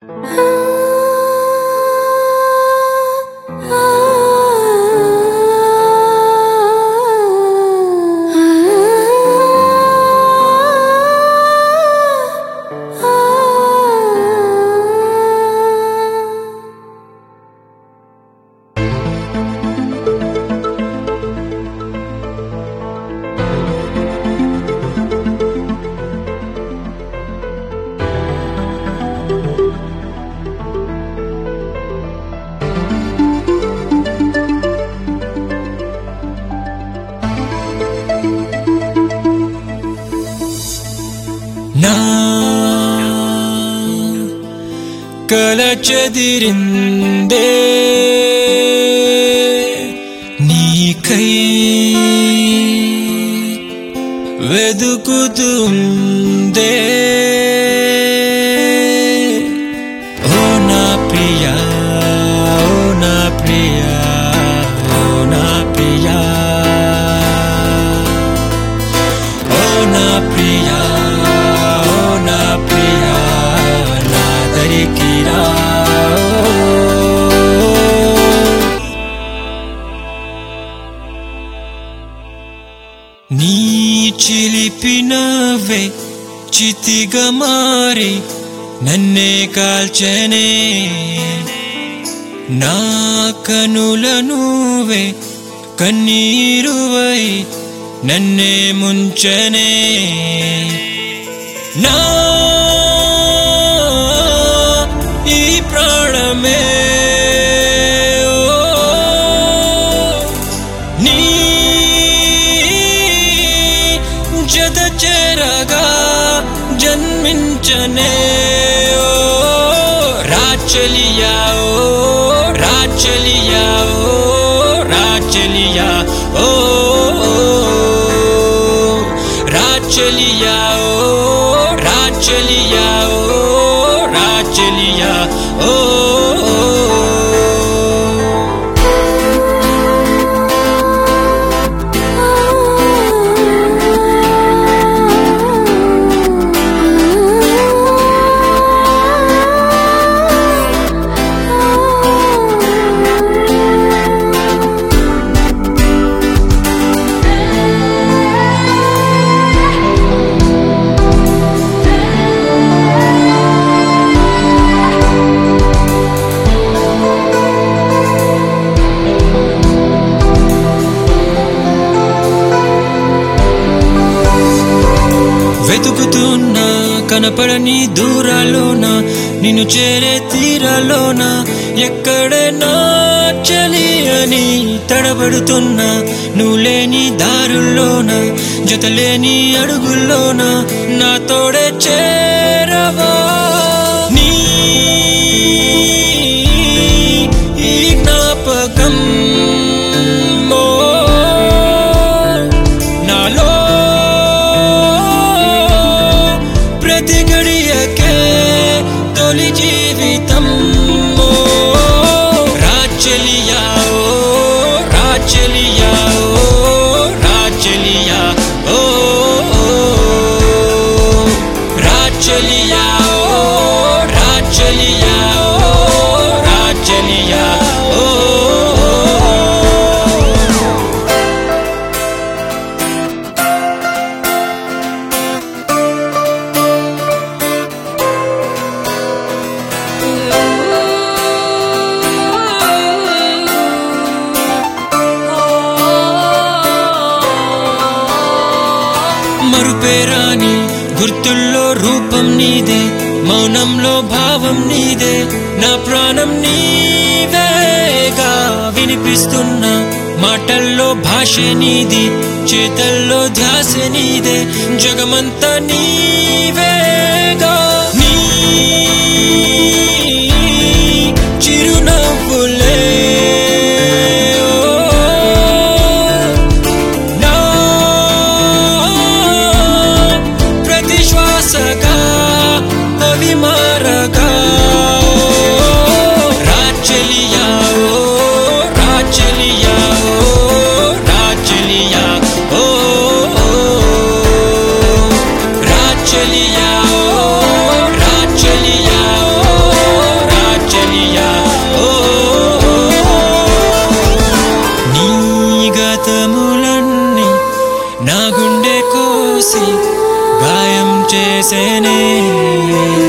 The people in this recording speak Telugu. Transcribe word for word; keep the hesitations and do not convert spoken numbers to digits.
కల చెదిరిందే నీకై వెదుకుతుందే ఓ నా ప్రియా ఓ నా ప్రియా ఓ నా ప్రియా ఓ నా ప్రియా ఓ నా ప్రియా నా దరికి రా నీ చిలిపినవే చితిగా మారి నన్నే కాల్చనే నా కనుల నువ్వే కన్నీరువై నన్నే ముంచనే నా ఈ ప్రాణమే నీ జత చేరగా జన్మించనే ఓ రాచలియా ఓ రాచలియా ఓ రాచలియా ఓ రాచలియా ఓ రాచలియా ఓ రాచలియా ఓ వెతుకుతున్నా కనపడని దూరాలోన నిన్ను చేరే తీరాలోన ఎక్కడే నా చలి అని తడబడుతున్నా నువ్వు లేని దారుల్లోన జతలేని అడుగుల్లోన నా తోడే చేరవా నీ ఈ జ్ఞాపకం ప్రతి గడియకే తొలి జీవితం ఓ రాచలియా ఓ రాచలియా ఓ రాచలియా ఓ రాచలియా ఓ రాచలియా ఓ రాచలియా ఓ మరుపేరాని గుర్తుల్లో రూపం నీదే మౌనంలో భావం నీదే నా ప్రాణం నీవేగా వినిపిస్తున్నా మాటల్లో భాష నీది చేతల్లో ధ్యాస నీదే జగమంతా నీవేగా నీ చిరునవ్వులే మారగా రాచలియా ఓ రాచలియా ఓ రాచలియా ఓ రాచలియా ఓ రాచలియా ఓ చేసి గాయం చేసేనే